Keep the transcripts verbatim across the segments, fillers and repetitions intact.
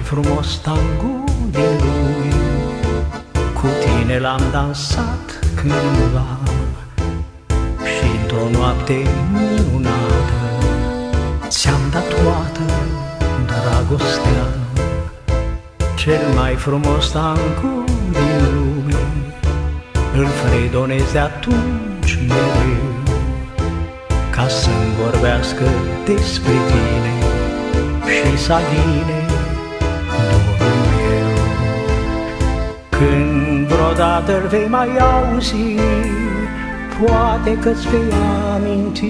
frumos tango din lume, cu tine l-am dansat cândva și într-o noapte minunată ți-am dat toată dragostea. Cel mai frumos tango din lume îl fredonez de atunci mereu, ca să-mi vorbească despre tine și să aline dorul meu. Când vreodată-l vei mai auzi, poate că-ți vei aminti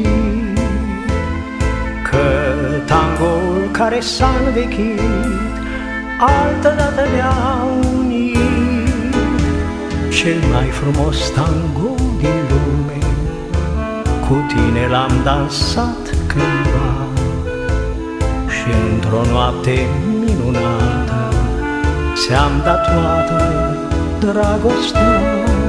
că tangoul care s-a învechit altădată ne-a unit. Cel mai frumos tango din lume, cu tine l-am dansat cândva și într-o noapte minunată ți-am dat toată dragostea.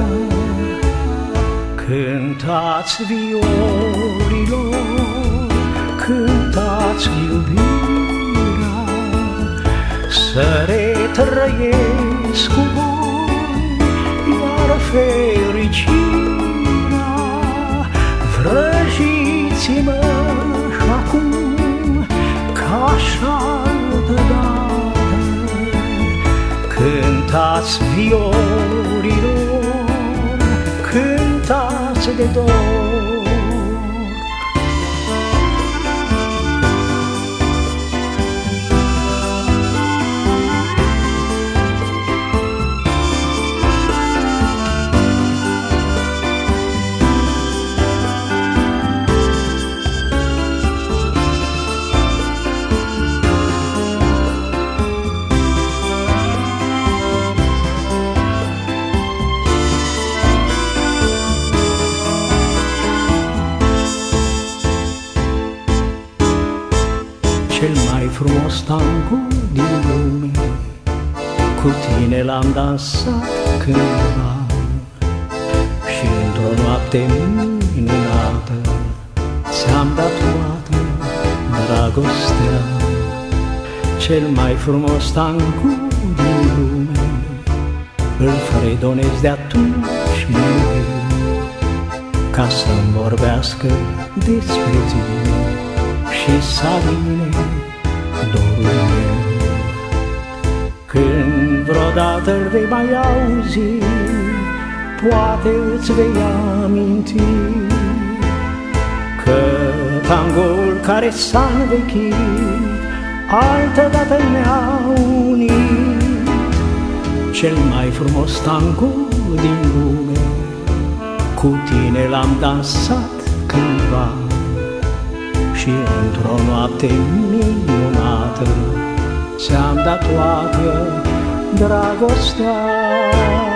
Cântați violilor, cântați iubirea, să retrăiesc cu voi iar fericirea. Vrăjiți-mă și acum ca așa-altă dată. Cântați violilor, cântați de dor. Cel mai frumos tango din lume, cu tine l-am dansat cândva și într-o noapte minunată ți-am dat toată dragostea. Cel mai frumos tango din lume îl fredonez de atunci mereu, ca să-mi vorbească despre tine și să aline dorul meu. Când vreodată-l vei mai auzi, poate îți vei aminti că tangoul care s-a învechit altădată ne-a unit. Cel mai frumos tango din lume, cu tine l-am dansat cândva și într-o noapte minunată ți-am dat toată dragostea.